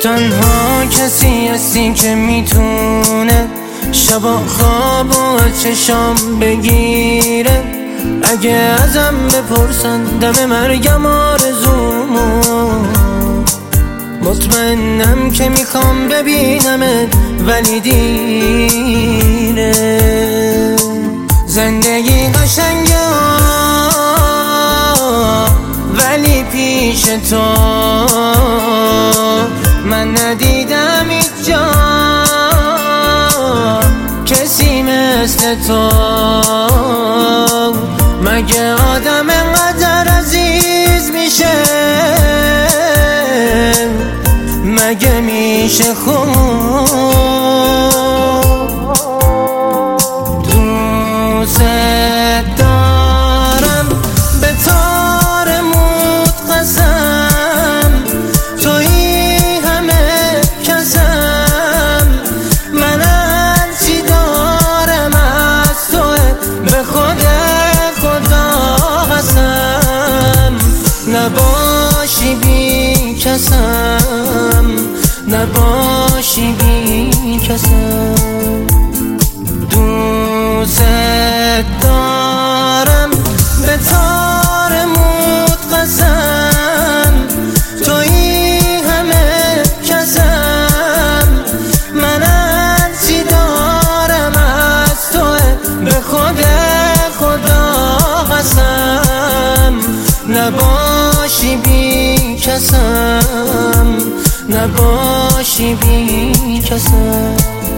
تنها کسی هستی که میتونه شبا خواب و چشام بگیره. اگه ازم بپرسن دم مرگم آرزومو، مطمئنم که میخوام ببینمت ولی دیره. زندگی قشنگه ولی پیش تو من ندیدم هیچ جا کسی مثل تو. مگه آدم انقدر عزیز میشه؟ مگه میشه خوب؟ دوست دارم به تار موت قسم، توی همه کسم. من هرچی دارم از توه، به خدا قسم. نباشی بی کسم، نباشی بی کسم. دوست دارم به تار موت قسم، توی همه کسم. من هرچی دارم از توه، به خدا قسم. نباشی بی کسم، نباشی بی کسم.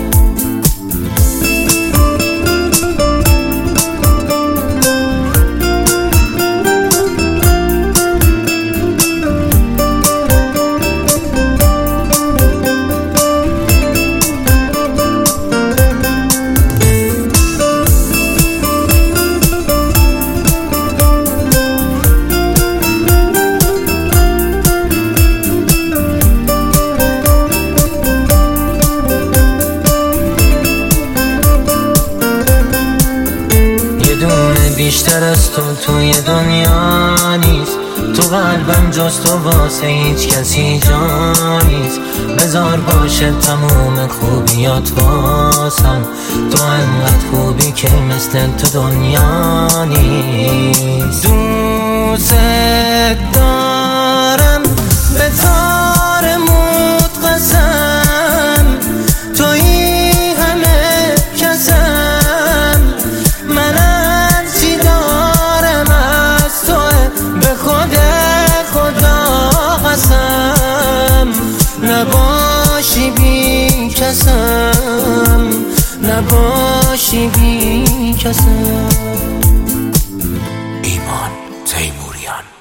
بیشتر از تو توی دنیا نیست، تو قلبم جز تو واسه هیچ کسی جا نیست. بذار باشه تموم خوبیات واسم، تو انقدر خوبی که مثل تو دنیا نیست. دوست دارم به تار موت قسم، توی همه کسم. من نباشی بی کسم، نباشی بی کسم. ایمان تیموریان.